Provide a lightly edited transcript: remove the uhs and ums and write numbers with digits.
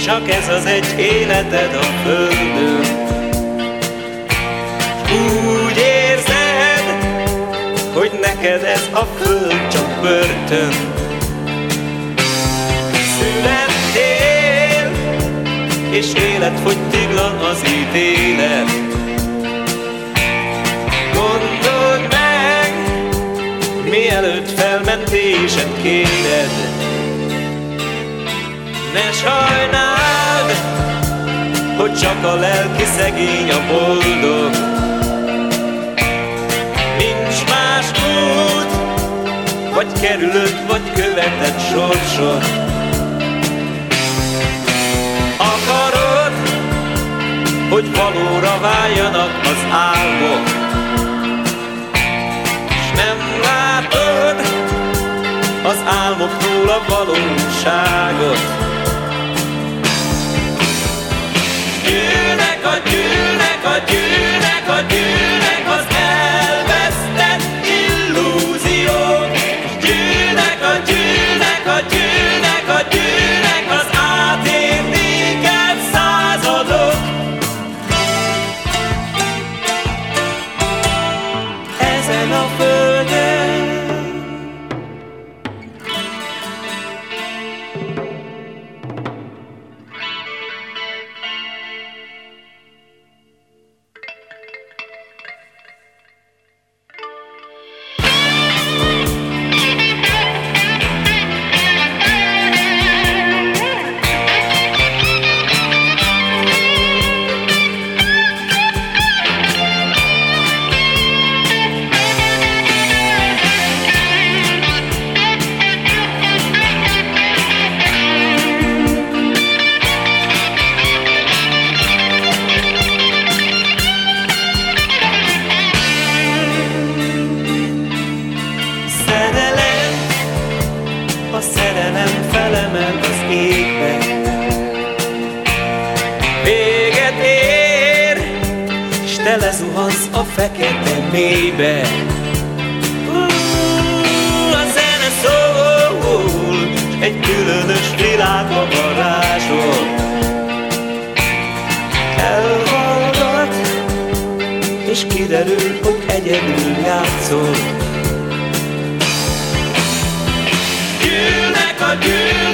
csak ez az egy életed a földön. Úgy érzed, hogy neked ez a föld csak börtön. Születtél, és életfogytiglan az ítélet. Gondold meg, mielőtt felmentésed kéred. Ne sajnáld, hogy csak a lelki szegény a boldog. Nincs más út, vagy kerülöd, vagy követed sorsod. Akarod, hogy valóra váljanak az álmok, s nem látod az álmokról a valóságot. Gyűlnek az elvesztett illúziók. Gyűlnek az átértékelt századok. Ezen a földön a szerelem felemel az égbe. Véget ér, s te lezuhansz a fekete mélybe. A zene szól, s egy különös világba varázsol. Elhallgat, és kiderül, hogy egyedül játszol. Gyűlnek